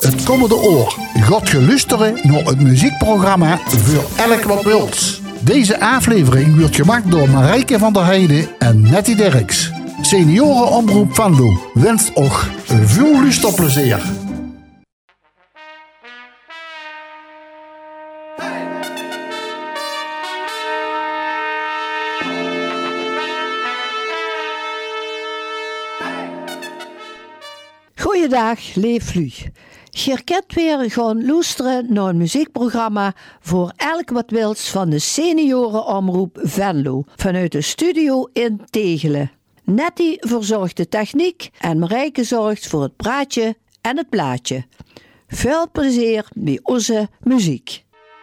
Het komende oor gaat je luisteren naar het muziekprogramma Voor Elk Wat Wils. Deze aflevering wordt gemaakt door Marijke van der Heijden en Nettie Derks. Seniorenomroep Venlo wenst ook veel luisterplezier. Goeiedag, leeflu. Je kent weer gaan luisteren naar een muziekprogramma Voor Elk Wat Wils van de Seniorenomroep Venlo vanuit de studio in Tegelen. Nettie verzorgt de techniek en Marijke zorgt voor het praatje en het plaatje. Veel plezier bij onze muziek.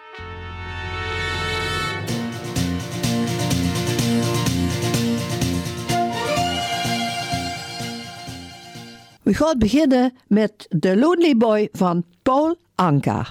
We gaan beginnen met The Lonely Boy van Paul Anka.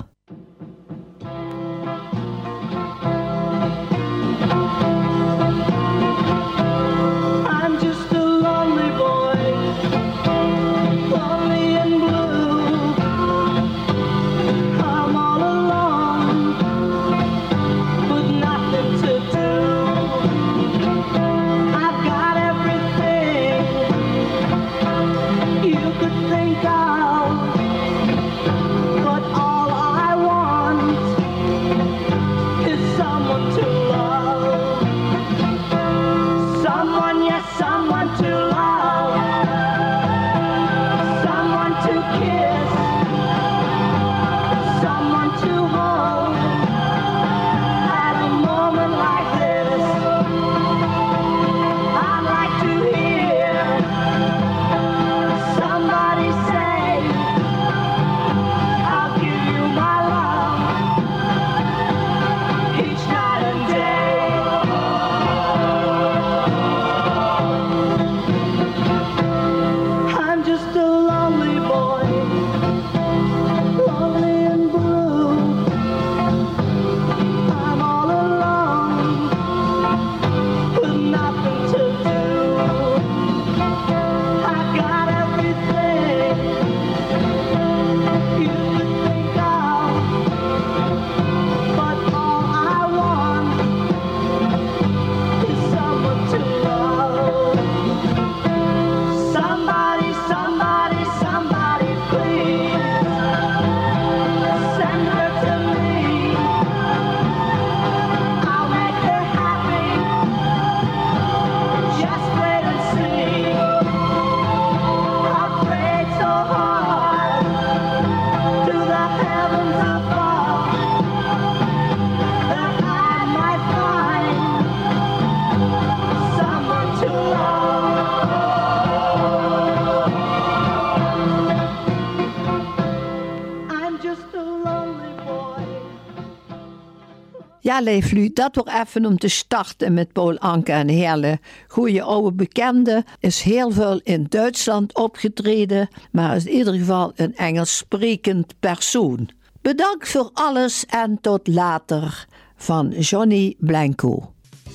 Ja, leeflu, dat wordt even om te starten met Paul Anka, een hele goede oude bekende. Is heel veel in Duitsland opgetreden, maar is in ieder geval een Engels sprekend persoon. Bedankt voor alles en tot later van Johnny Blanco.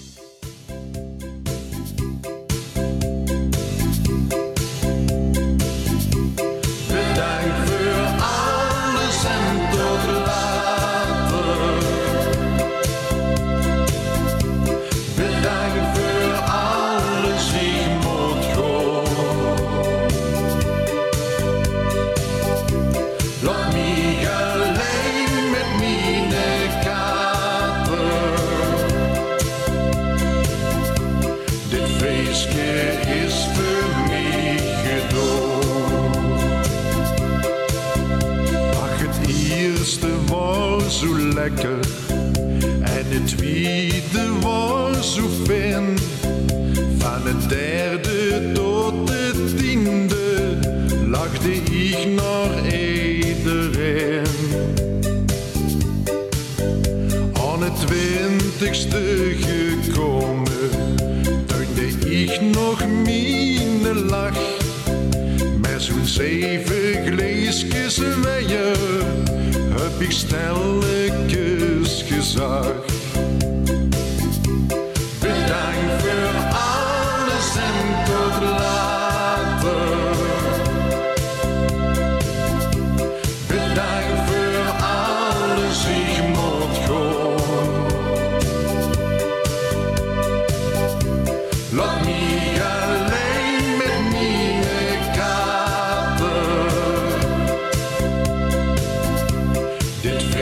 Zo lekker en het tweede was zo fijn. Van het derde tot het tiende lachte ik naar iedereen. Aan het 20ste gekomen toonde ik nog mijn lach. Met zo'n 7 glaasjes wijn heb ik stilletjes gezag. Bedankt voor alles en tot later.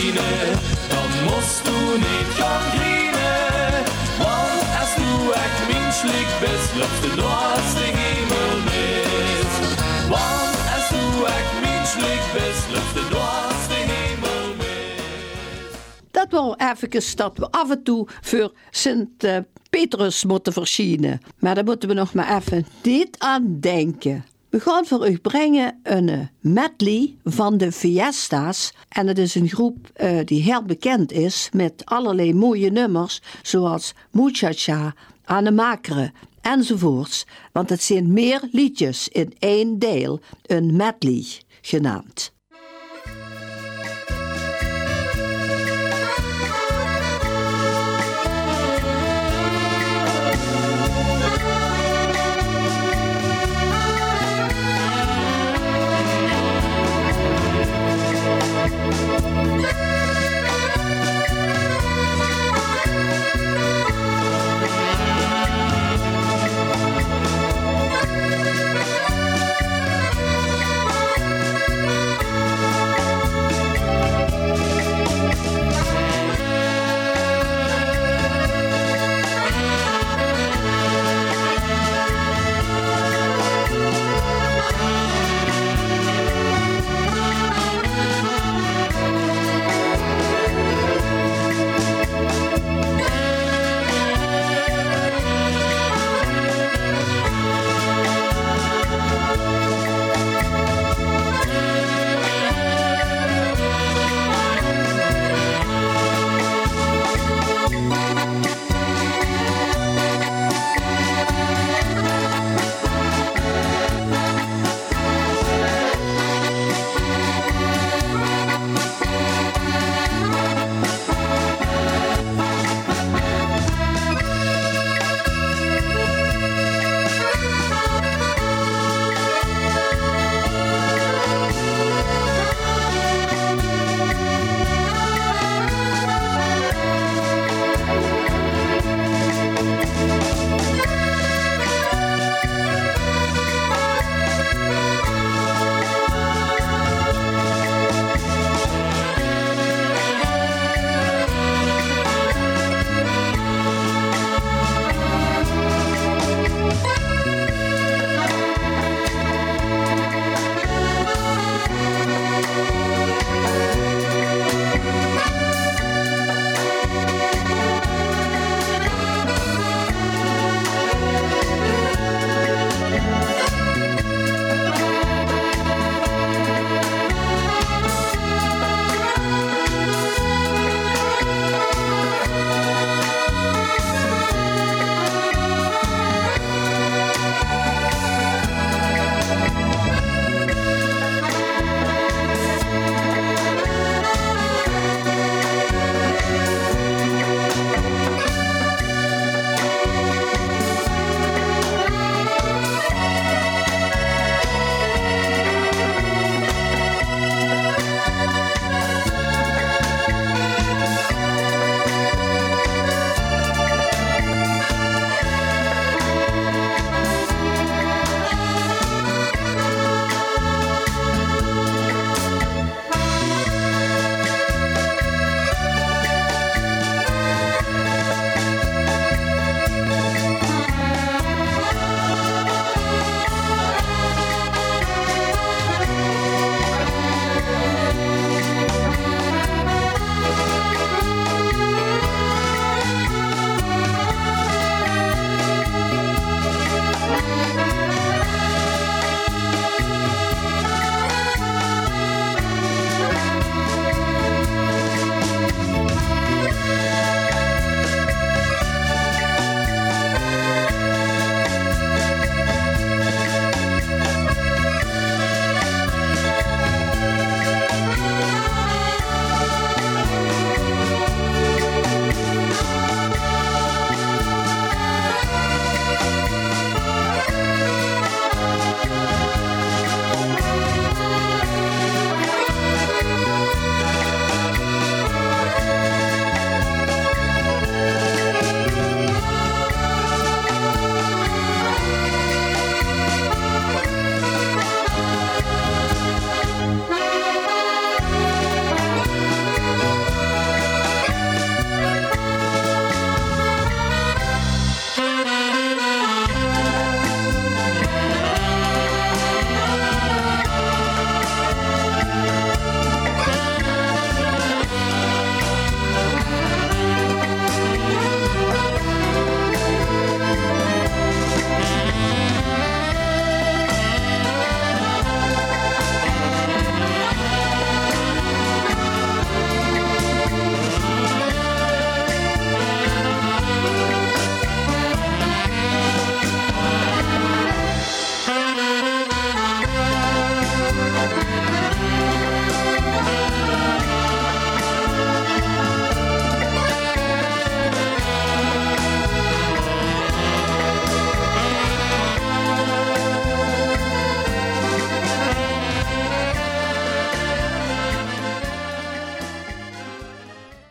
verschijnen, dan moest u niet gaan grienen. Want als du echt menselijk bist, loopt de naast de hemel mis. Want als du echt menselijk bist, loopt de naast de hemel mis. Dat was even dat we af en toe voor Sint Petrus moeten verschijnen. Maar daar moeten we nog maar even niet aan denken. We gaan voor u brengen een medley van de Fiesta's. En het is een groep die heel bekend is met allerlei mooie nummers. Zoals Muchacha, Anne Makere enzovoorts. Want het zijn meer liedjes in één deel, een medley genaamd.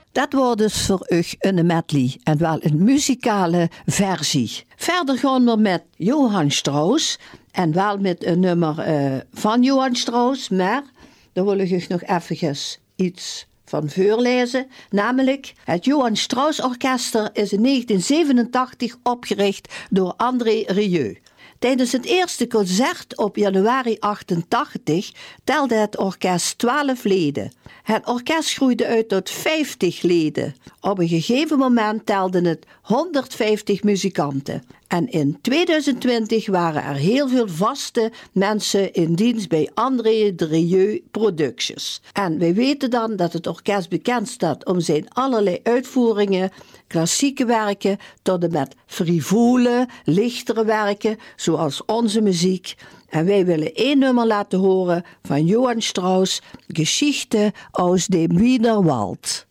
Dat wordt dus voor u een medley en wel een muzikale versie. Verder gaan we met Johann Strauss en wel met een nummer van Johann Strauss, maar daar wil ik nog even iets van voorlezen. Namelijk, het Johann Strauss Orkester is in 1987 opgericht door André Rieu. Tijdens het eerste concert op januari 88 telde het orkest 12 leden. Het orkest groeide uit tot 50 leden. Op een gegeven moment telden het 150 muzikanten. En in 2020 waren er heel veel vaste mensen in dienst bij André Rieu Productions. En wij weten dan dat het orkest bekend staat om zijn allerlei uitvoeringen, klassieke werken tot en met frivole, lichtere werken, zoals onze muziek. En wij willen 1 nummer laten horen van Johann Strauss, Geschichte aus dem Wiener Wald.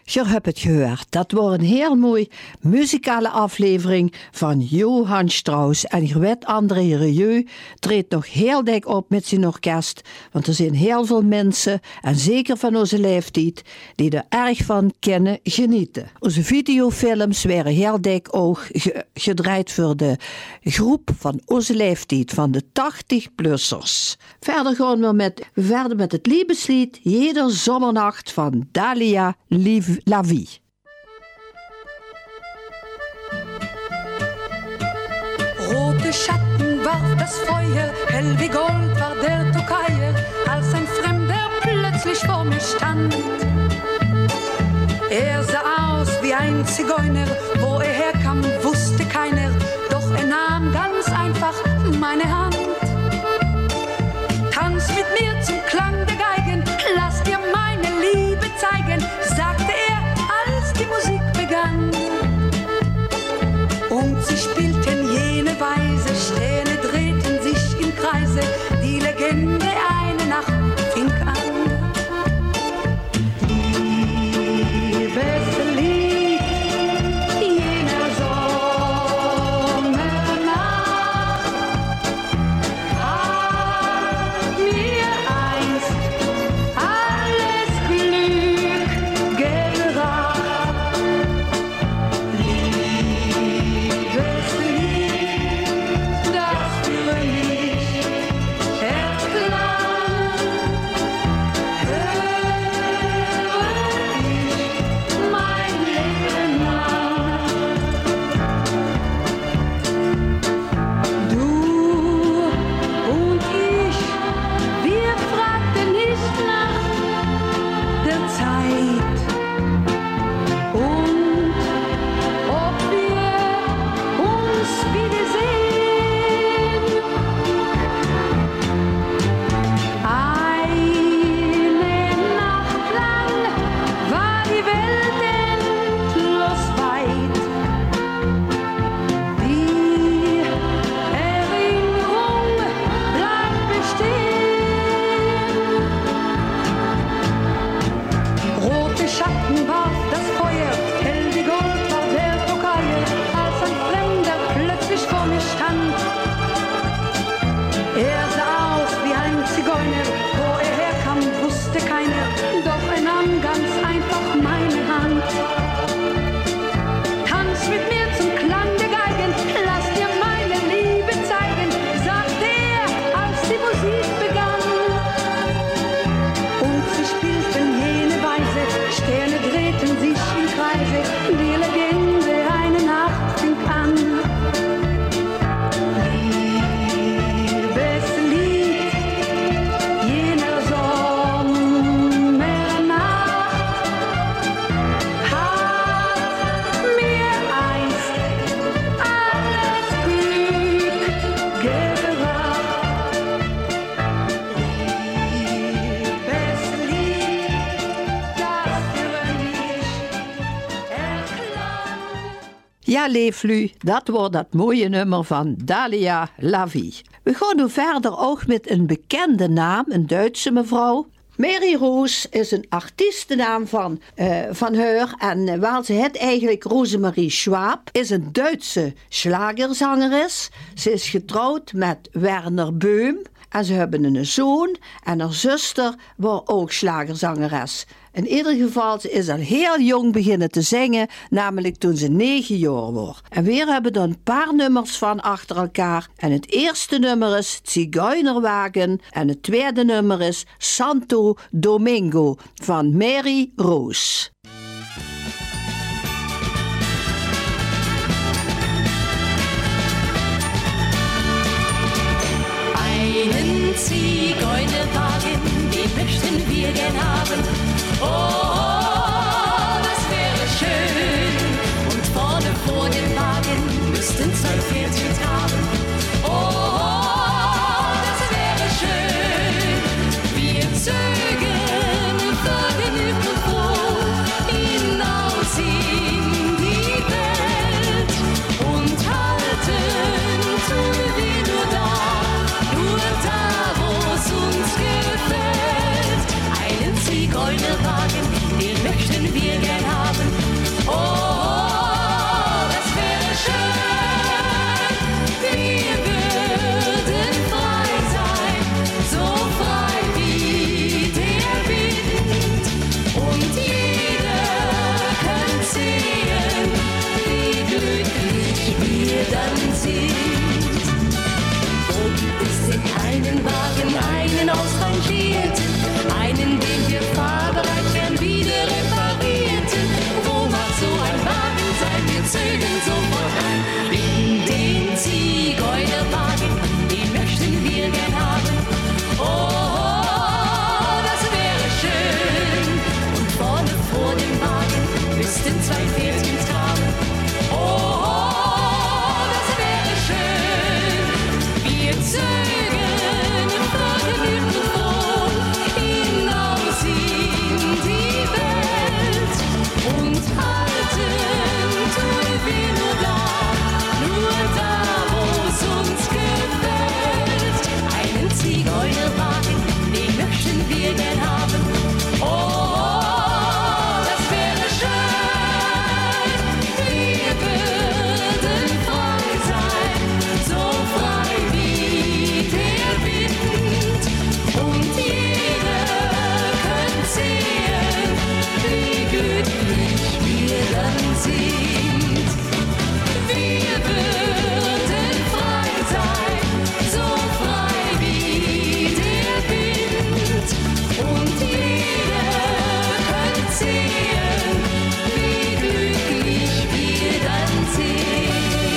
Je hebt het gehoord. Dat wordt een heel mooi muzikale aflevering van Johann Strauss. En je weet, André Rieu treedt nog heel dik op met zijn orkest. Want er zijn heel veel mensen, en zeker van onze leeftijd, die er erg van kunnen genieten. Onze videofilms werden heel dik ook gedraaid voor de groep van onze leeftijd, van de 80-plussers. Verder gaan we verder met het liebeslied Jeder Sommernacht van Dahlia La Vie. Rote Schatten warf das Feuer, hell wie Gold war der Tokayer, als ein Fremder plötzlich vor mir stand. Sah aus wie ein Zigeuner, wo herkam, wusste keiner, doch nahm ganz einfach meine Hand. Tanz mit mir zum Klang der Geigen, lass dir meine Liebe zeigen, sagte als die Musik begann. Und sie spielten jene Weise, Sterne drehten sich im Kreise, die Legende eine Nacht fing an. Liebes Lied jener Sommernacht hat mir einst alles Glück gebracht. Liebes Lied, das für mich erklang, höre ich mein Leben lang. Du und ich, wir fragten nicht nach der Zeit und ob wir uns wiedersehen. Eine Nacht lang war die Welt endlos weit. Die Erinnerung bleibt bestehen. Rote Schatten warf das Feuer, hell wie Gold war der Tokayer, als ein Fremder plötzlich vor mir stand. Sah aus wie ein Zigeuner, wo herkam, wusste keiner, doch nahm ganz einfach meine Hand. Tanz mit mir zum Klang der Geigen, lass dir meine Liebe zeigen, sagte als die Musik begann. Und sie spielten jene Weise, Sterne drehten sich im Kreise, die Legende eine Nacht fing an. Liebes Lied jener Sommernacht hat mir einst alles Glück gebracht. Liebes Lied, das für mich erklang. Ja, Leeflu, dat wordt dat mooie nummer van Dahlia La Vie. We gaan nu verder ook met een bekende naam, een Duitse mevrouw. Mary Roos is een artiestennaam van haar. En waar ze het eigenlijk, Rosemarie Schwab, is een Duitse schlagerzangeres. Ze is getrouwd met Werner Böhm. En ze hebben een zoon en haar zuster wordt ook schlagerzangeres. In ieder geval, ze is al heel jong beginnen te zingen, namelijk toen ze 9 jaar was. En we hebben er een paar nummers van achter elkaar. En het eerste nummer is Zigeunerwagen en het tweede nummer is Santo Domingo van Mary Roos. Einen Zigeunerwagen, den möchten wir gern haben. Oh, das wäre schön. Und vorne vor dem Wagen müssten 2 Pferdchen traben. Oh, das wäre schön. Wir zögen vergnügt und froh hinaus in die Welt und halten tun wir nur da, wo es uns gefällt. Einen Zigeunerwagen, den möchten wir gern haben. steigen sofort ein in den Zigeunerwagen, den möchten wir gern haben. Oh, das wäre schön. Und vorne vor dem Wagen müssten zwei Pferdchen traben. Oh, das wäre schön. Wir zögen vergnügt und froh hinaus in die Welt und halten tun wir nur da, wo es uns gefällt. Einen Zigeunerwagen, den möchten wir gern haben. Oh, das wäre schön. Wir würden frei sein, so frei wie der Wind. Und jeder könnte sehen, wie glücklich wir dann sind. Wir würden frei sein, so frei wie der Wind. Und jeder könnte sehen, wie glücklich wir dann sind.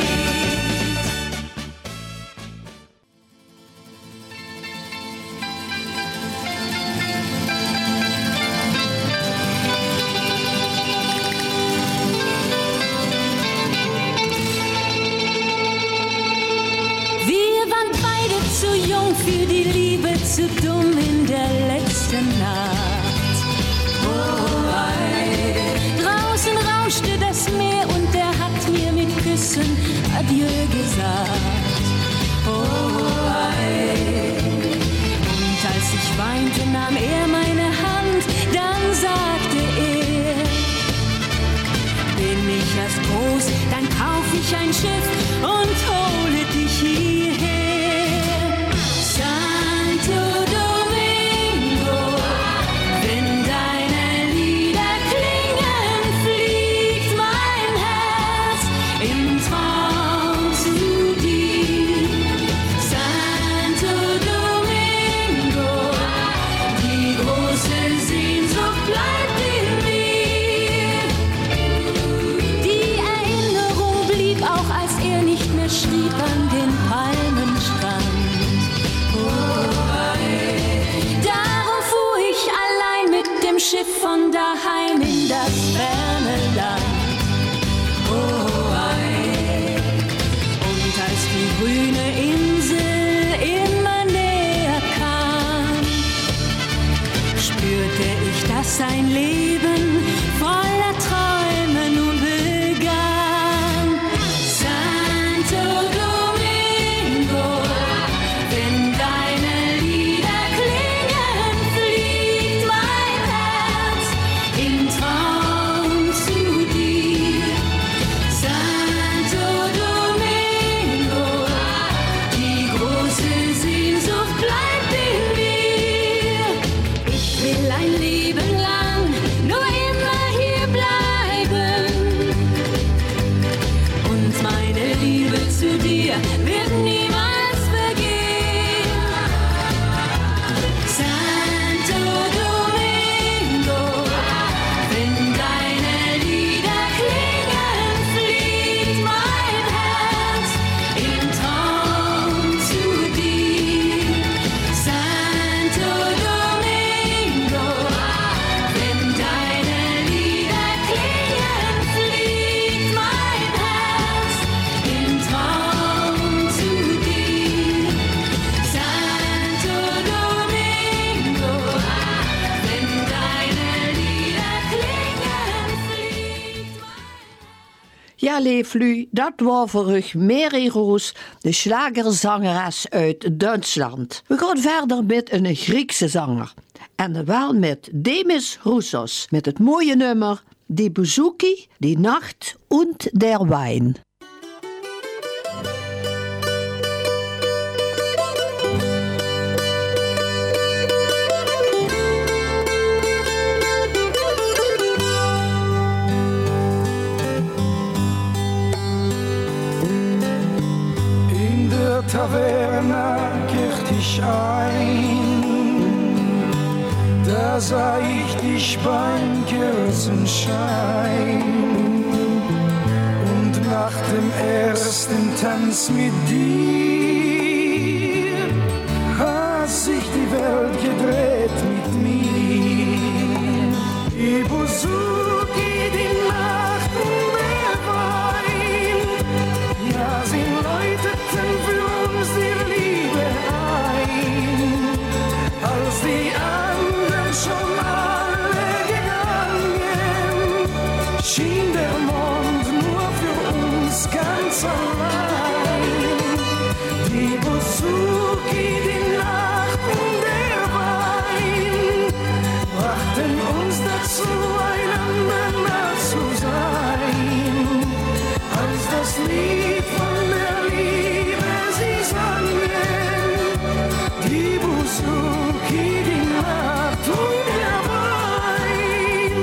Wir waren beide zu jung für die Liebe, zu dumm in der letzten Nacht. Oh, ei. Draußen rauschte das Meer und er hat mir mit Küssen Adieu gesagt. Oh, ei. Und als ich weinte, nahm er meine Hand, dann sagte er: bin ich erst groß, dann kauf ich ein Schiff und hole dich hierher. Santo Domingo, wenn deine Lieder klingen, fliegt mein Herz im Traum zu dir. Santo Domingo, die große Sehnsucht bleibt in mir. Die Erinnerung blieb auch, als er nicht mehr schrieb an den Palmenstrand. Oh, ei. Darum fuhr ich allein mit dem Schiff von daheim in das ferne Land. Oh, ei. Und als die grüne Insel immer näher kam, spürte ich, dass sein Leben voller Träume nun begann. Santo Domingo, wenn deine Lieder klingen, fliegt mein Herz im Traum zu dir. Santo Domingo, die große Sehnsucht bleibt in mir. Ich will ein Leben lang nur immer hier bleiben. Und meine Liebe zu dir wird niemals vergehen. Santo Domingo, wenn deine Lieder klingen, fliegt mein Herz im Traum zu dir. Santo Domingo, wenn deine Lieder klingen, fliegt mein Herz im Traum zu dir. Santo Domingo, wenn deine Lieder klingen, fliegt mein Ja, Leeflu, dat was voor u Mary Roos, de slagerzangeres uit Duitsland. We gaan verder met een Griekse zanger. En wel met Demis Roussos, met het mooie nummer Die Bouzouki, Die Nacht und der Wein. In der Taverne kriegt ich ein, da sah ich dich beim Kerzenschein. Und dem ersten Tanz mit dir hat sich die Welt gedreht mit mir. Ibusuki, die Nacht und der Wein, ja, sie läuteten für uns die Liebe ein, als die anderen schon alle gegangen, schien der Mond nur für uns ganz allein. Die Busuki, die Nacht und der Wein brachten uns dazu, einander nah zu sein, als das Lied von der Liebe sie sangen. Die Busuki, die Nacht und der Wein.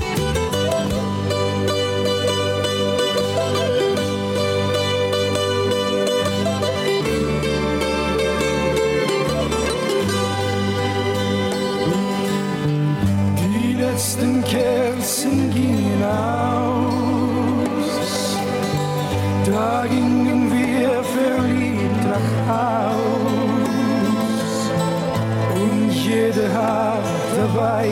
Die letzten Kerzen gingen aus, da gingen wir verliebt nach Haus, und jeder hat dabei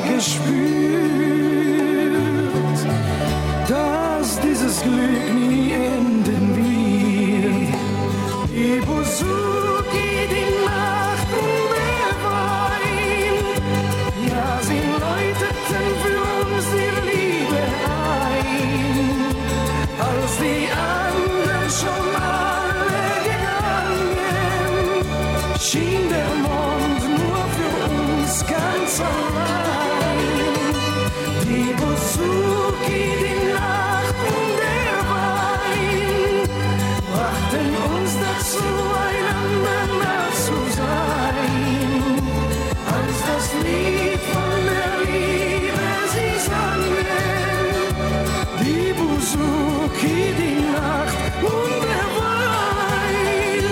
gespürt, dass dieses Glück nie enden wird. Ibusuki, die Nacht und der Wein, ja, sie läuteten für uns die Liebe ein, als die anderen schon alle gegangen, schien der Mond nur für uns ganz allein. Die Busuki, die Nacht und der Wein brachten uns dazu, einander nah zu sein, als das Lied von der Liebe sie sangen. Die Busuki, die Nacht und der Wein.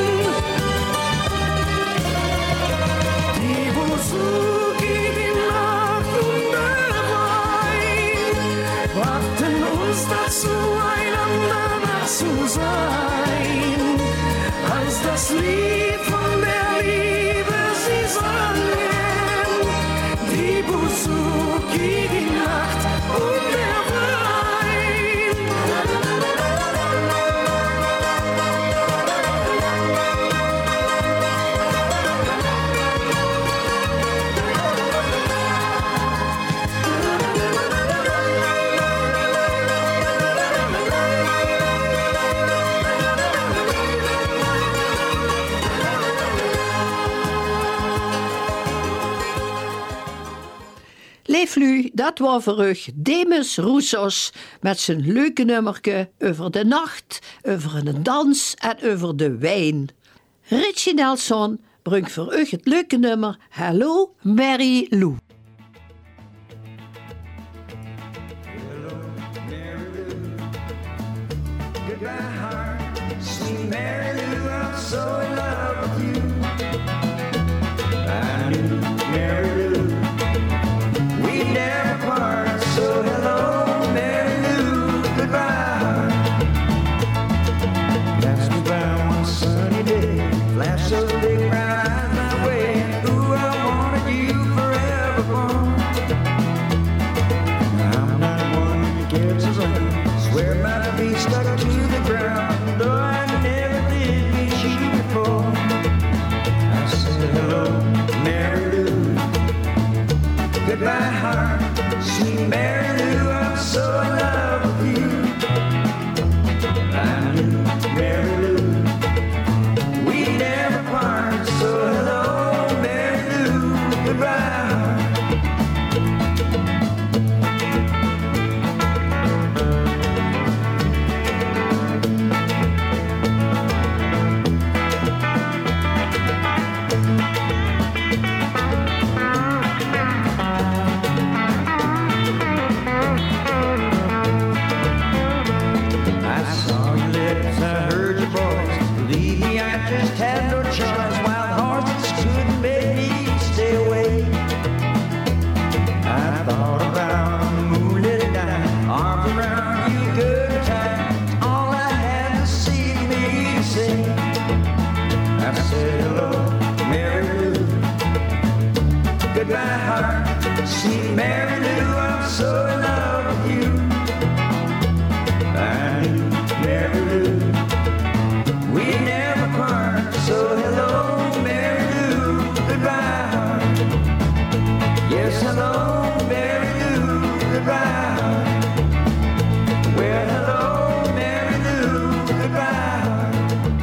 Die Busuki, die Nacht und der Wein brachten uns dazu, einander nah zu sein, als das Lied von der Liebe sie sangen. Die Busuki, die Nacht und der Wein. Leeflu, dat was voor u Demis Roussos met zijn leuke nummerke over de nacht, over een dans en over de wijn. Richie Nelson brengt voor u het leuke nummer Hello Mary Lou. Goodbye, heart, sweet Mary Lou, I'm so in love with you. I knew Mary Lou, we'd never part, so hello, Mary Lou, goodbye, heart. Passed me by one sunny day, flashed those big brown eyes my way, ooh, I wanted you forever, boy. I'm not one who gets his own, swear by the be stuck to the ground, though I never did meet you before. Sweet Mary Lou, I'm so in love with you. I knew Mary Lou, we never part. So hello, Mary Lou, goodbye. Yes, hello, Mary Lou, goodbye. Well, hello, Mary Lou, goodbye.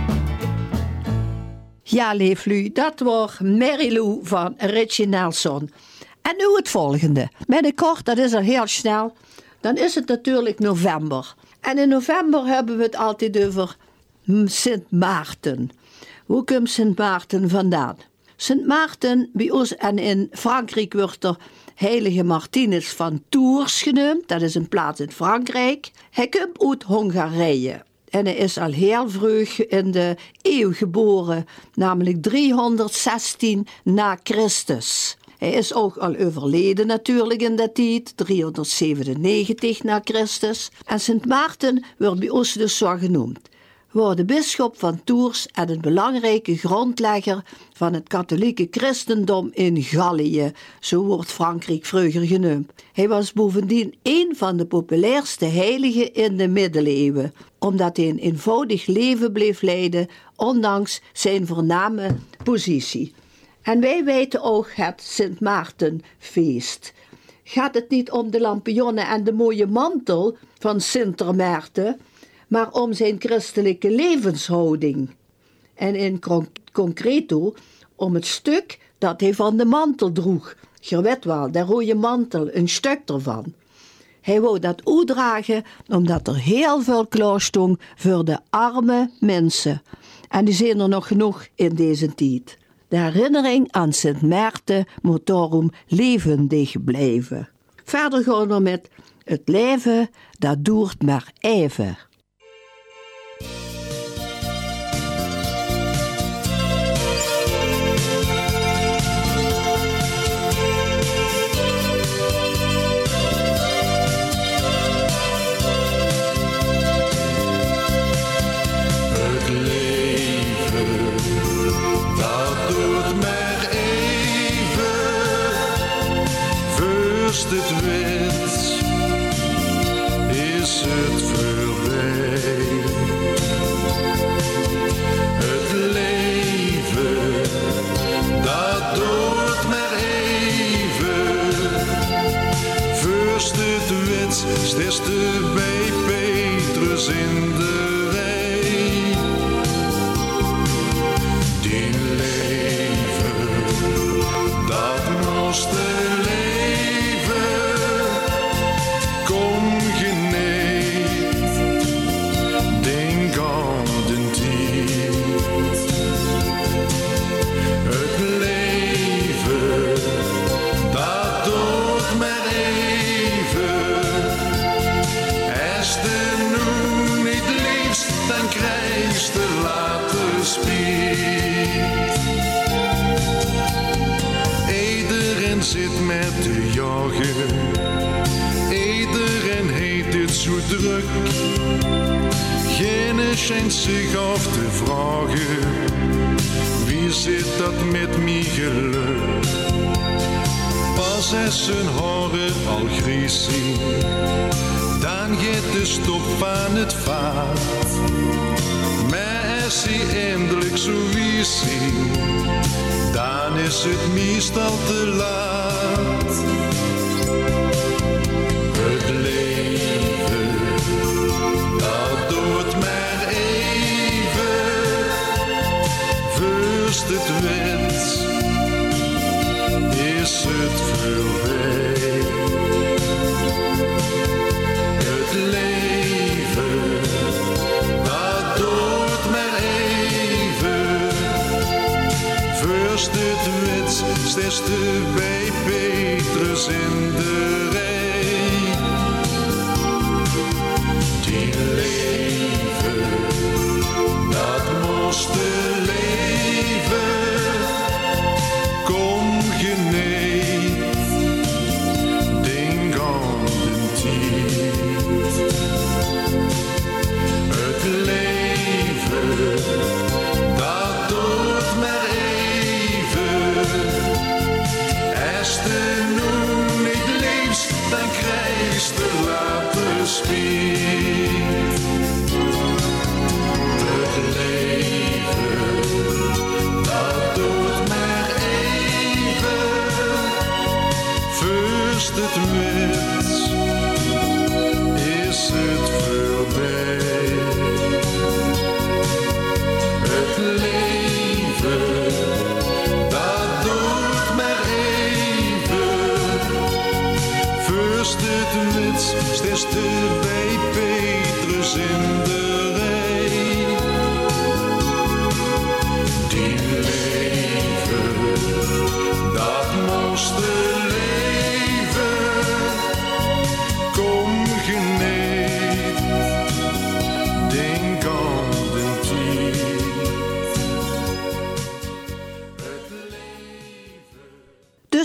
Ja, Leeflu, dat was Mary Lou van Richie Nelson. En nu het volgende. Binnenkort, dat is al heel snel, dan is het natuurlijk november. En in november hebben we het altijd over Sint Maarten. Hoe komt Sint Maarten vandaan? Sint Maarten, bij ons en in Frankrijk wordt er Heilige Martinus van Tours genoemd. Dat is een plaats in Frankrijk. Hij komt uit Hongarije. En hij is al heel vroeg in de eeuw geboren, namelijk 316 na Christus. Hij is ook al overleden natuurlijk in dat tijd, 397 na Christus. En Sint Maarten wordt bij ons dus zo genoemd. Wordt de bisschop van Tours en een belangrijke grondlegger van het katholieke christendom in Gallië. Zo wordt Frankrijk vroeger genoemd. Hij was bovendien een van de populairste heiligen in de middeleeuwen, omdat hij een eenvoudig leven bleef leiden, ondanks zijn voorname positie. En wij weten ook het Sint Maartenfeest. Gaat het niet om de lampionnen en de mooie mantel van Sint Maarten, maar om zijn christelijke levenshouding. En in concreto om het stuk dat hij van de mantel droeg. Je weet wel, de rode mantel, een stuk ervan. Hij wou dat uitdragen omdat er heel veel klaar stond voor de arme mensen. En die zijn er nog genoeg in deze tijd. De herinnering aan Sint Maarten moet daarom levendig blijven. Verder gaan we met het leven, dat duurt maar even. Het wit is het voorbij. Het leven, dat duurt maar even. First het wit, sterste bij Petrus in de rij. Die leven, dat moest zit met de jagen, iedereen heeft het zo druk. Geen schijnt zich af te vragen, wie zit dat met mij geluk? Pas is zijn haren al grijs zien, dan gaat de stop van het vaart. Maar als hij eindelijk zo wie zien, dan is het meestal te laat. Het leven, dat duurt maar even. First het wit, is het voorbij. Het leven, dat duurt maar even. First het wit, sterste bij Petrus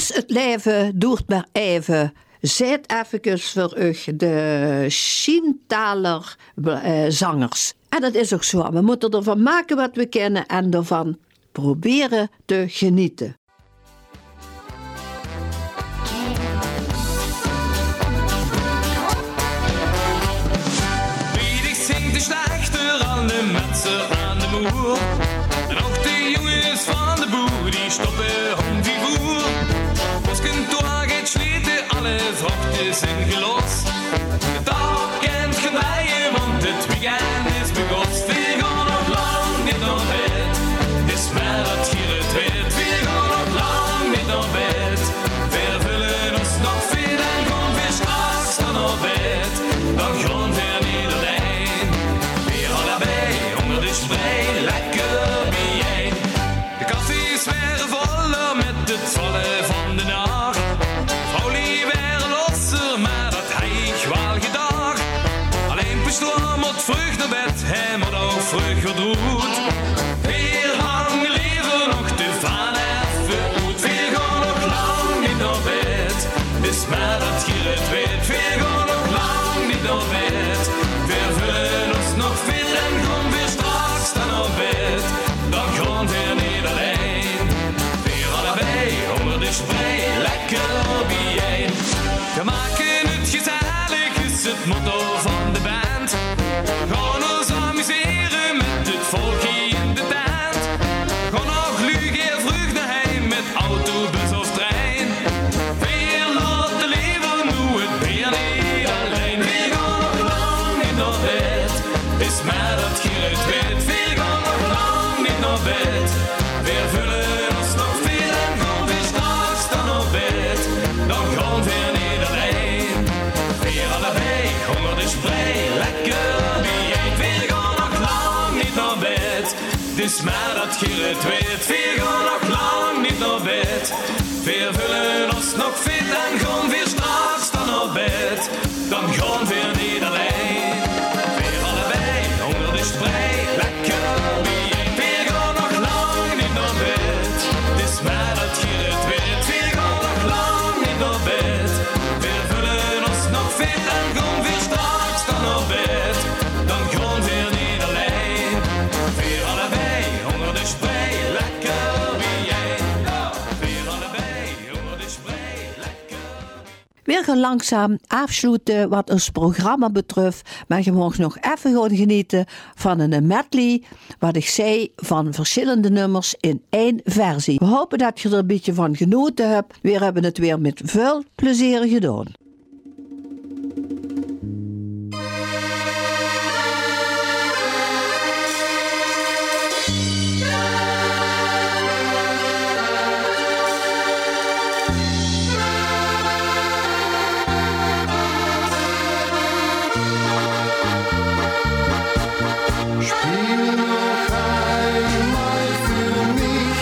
Dus het leven doet maar even. Zet even voor u de Schientaler zangers. En dat is ook zo. We moeten ervan maken wat we kennen en ervan proberen te genieten. Wie zingt de slechter aan de mensen aan de moer. En ook de jongens van de boer die stoppen om die voer. Boskantoor gaat sleten, alle vrachten zijn gelost. De dag kent gedijden, want het weekend is begost. We gaan nog lang niet naar bed, het is maar dat hier het weet. We gaan nog lang niet naar bed, we vullen ons nog veel en gaan weer straks dan naar bed. Dan gaan we niet alleen, weer allebei onder de sprei, lekker bijeen. De cafés waren voller met het vallen van de nacht. Vrouwlie waren losser, maar dat hij ik wel gedacht. Alleen pastoor moet vroeg naar bed, hij moet ook vroeg gedroet. Weer lang leven nog te van even goed. Weer gaan nog lang niet naar bed, dus maar dat je het weet. Weer gaan nog lang niet naar bed, weer vullen ons nog veel en gaan weer straks dan naar bed. Dan gaan we niet alleen, weer allebei onder de sprei, lekker bijeen. We maken het gezellig, is het motto van de band. Gaan ons amuseren met het volkje in de tent. Gaan nog lugen vroeg naar heim met auto, bus of trein. Weer laten leven, doe het weer niet alleen. We gaan nog lang niet naar bed, is maar dat je het weet. We gaan nog lang niet naar bed, weer vullen ons nog veel en gaan weer straks dan op bed. Dan gaan we niet alleen, weer allebei onder de sprei, lekker bijeen. We gaan nog lang niet naar bed, dus maar dat je het weet. We gaan nog lang niet naar bed, weer vullen ons nog veel en gaan weer straks dan op bed. Dan gaan we niet alleen, weer allebei onder de sprei, lekker bijeen. We gaan nog lang niet naar bed, dus maar dat je het weet. We gaan nog lang niet naar bed, weer vullen ons nog veel en gaan weer straks dan op bed. Dan gaan we niet alleen, weer allebei onder de sprei, lekker bijeen. Weer allebei onder de sprei, lekker. We gaan langzaam afsluiten wat ons programma betreft. Maar je mag nog even gewoon genieten van een medley, wat ik zei, van verschillende nummers in één versie. We hopen dat je er een beetje van genoten hebt. We hebben het weer met veel plezier gedaan. Spiel noch einmal für mich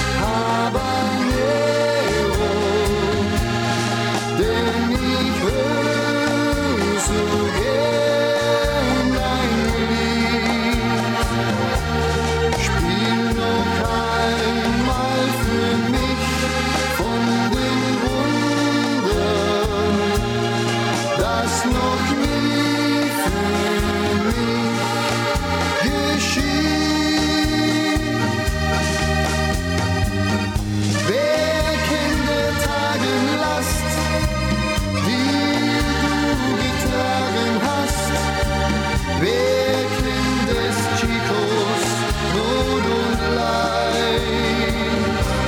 Habanero, denn ich höre so gern dein Lied. Spiel noch einmal für mich von den Wundern, das noch nie für mich geschieht. Wer kennt der Tage Last, die du getragen hast? Wer kennt des Chicos Not und Leid?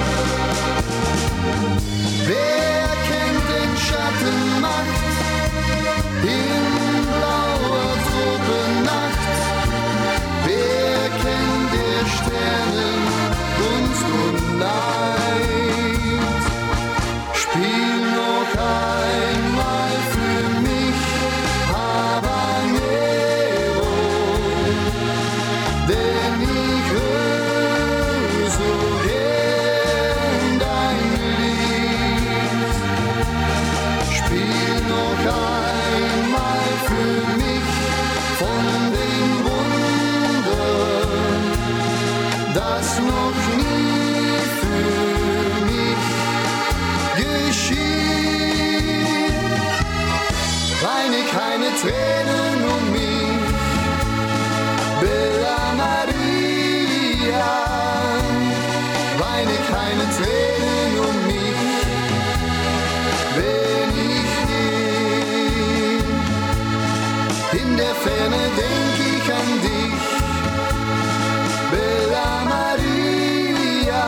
Wer kennt den Schattenmacht in blauer Tropennacht? Wer kennt der Sternen Gunst und Leid? Spiel noch einmal für mich Habanero, denn ich höre so gern dein Lied. Spiel noch einmal für mich von den Wundern, das noch nie für mich der Ferne denk ich an dich, Bella Maria.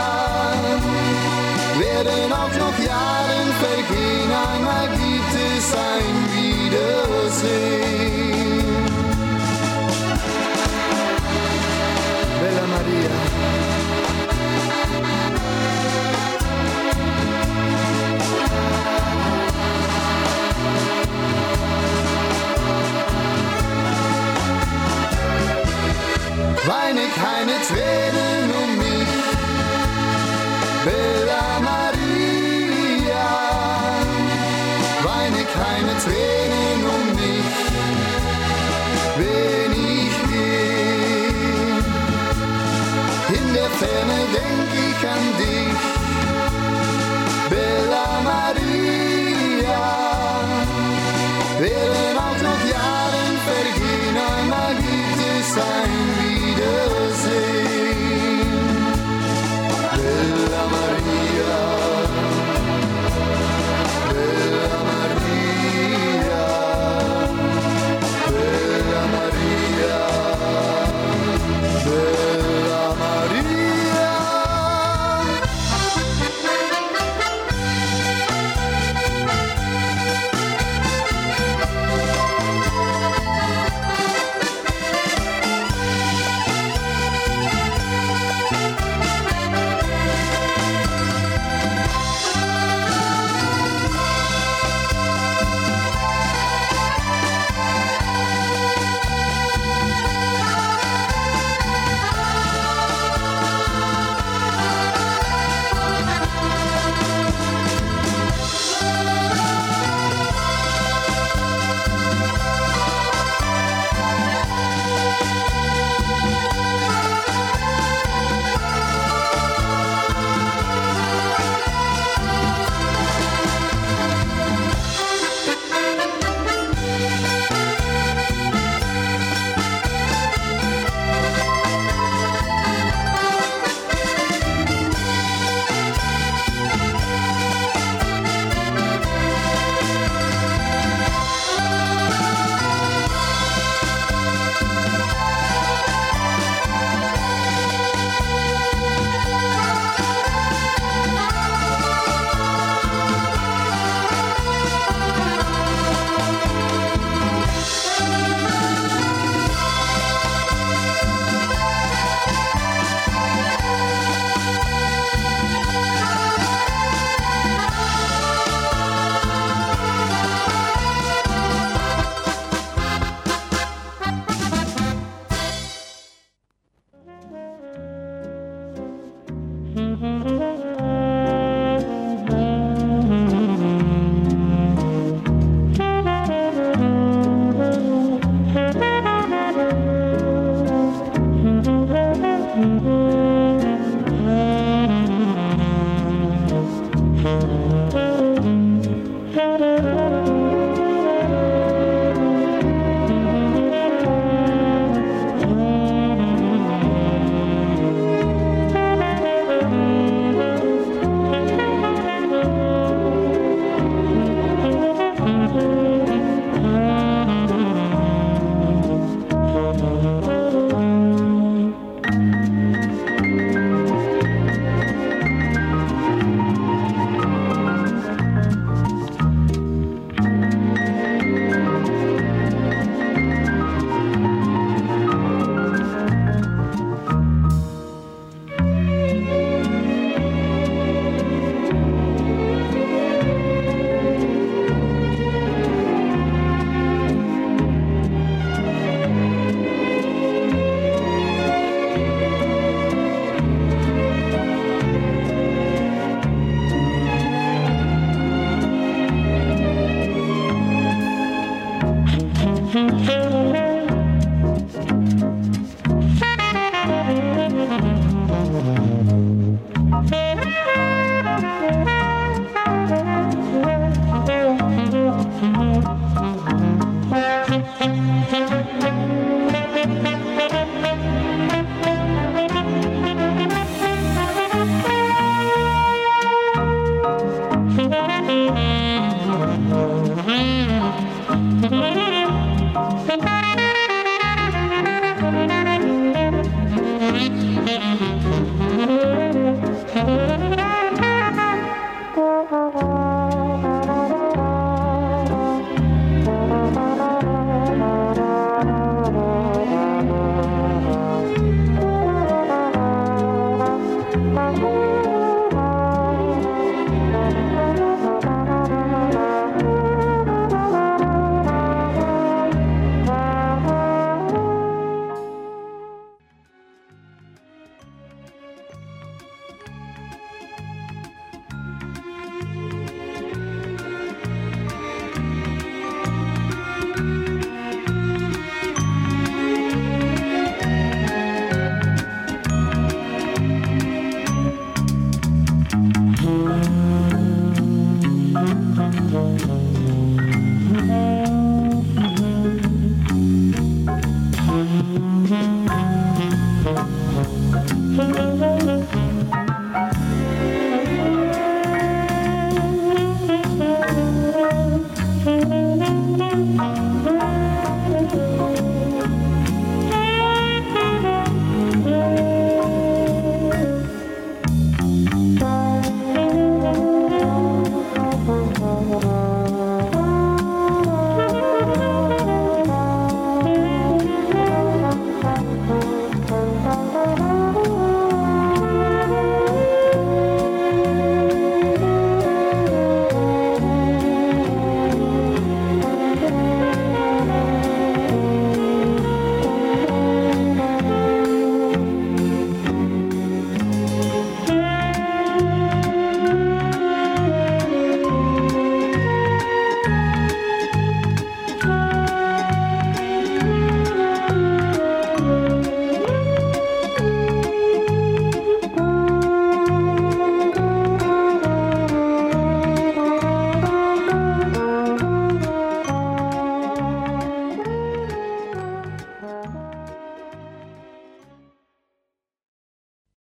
Werden auch noch Jahren vergehen, einmal gibt es ein Wiedersehen. Bella Maria. Weine keine Tränen um mich, Bella Maria. Weine keine Tränen um mich, wenn ich geh. In der Ferne denk ich an dich,